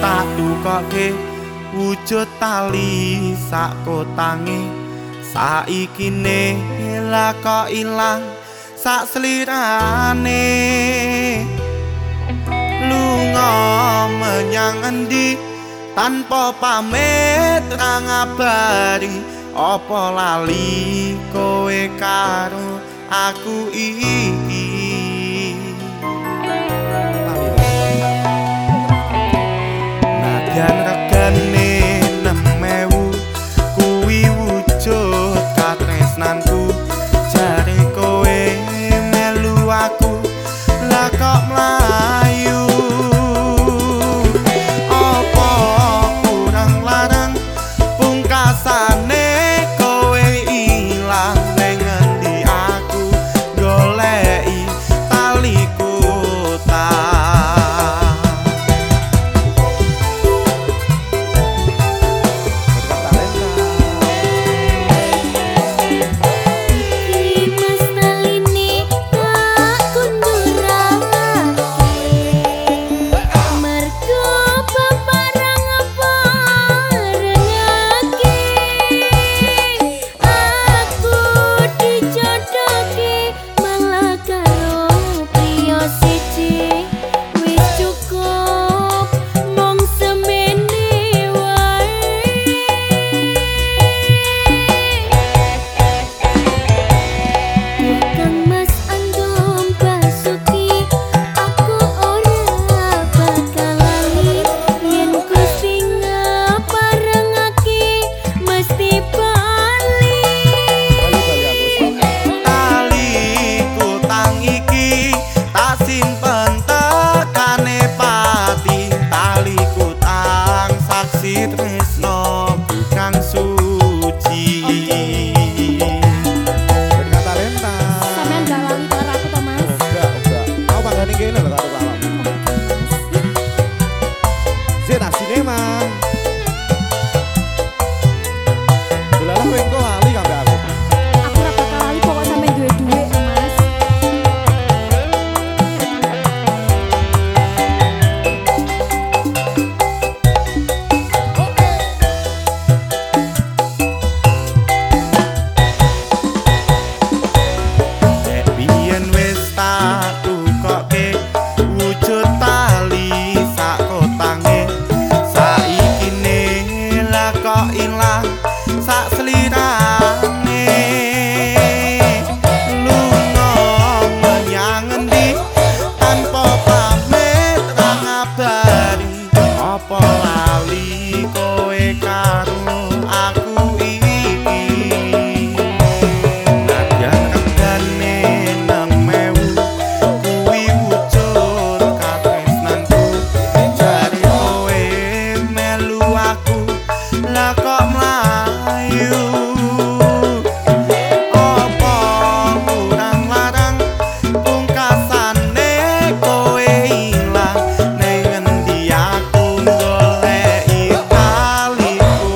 tak dukoke wujud tali sak kotange saikine lha kok ilang sak slirane lunga menyang endi tanpa pamit ra ngabari apa lali kowe karo aku iki nadyan regane 6.000 kuwi wujud katresnanku jare kowe melu aku lah kok mlayu apa kurang larang pungkasane kowe ilang ning endi aku goleki taliku tresno bukan suci berkata-renta sampean gak lali karo aku to Mas enggak aku panggane kene lho karo awakmu Zeta Cinema dolalah kowe engko lali karo aku ora bakal lali pokok sampe duwe dhuwit Mas ilang sak slirane lunga menyang endi tanpa pamit ra ngabari apa lali kowe karo aku iki nadyan regane 6.000 kuwi wujud katresnanku jare kowe melu aku lah kok mlayu apa kurang larang pungkasane kowe ilang ning endi aku goleki taliku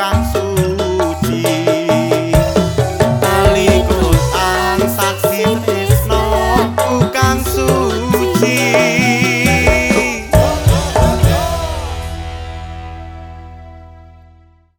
saksi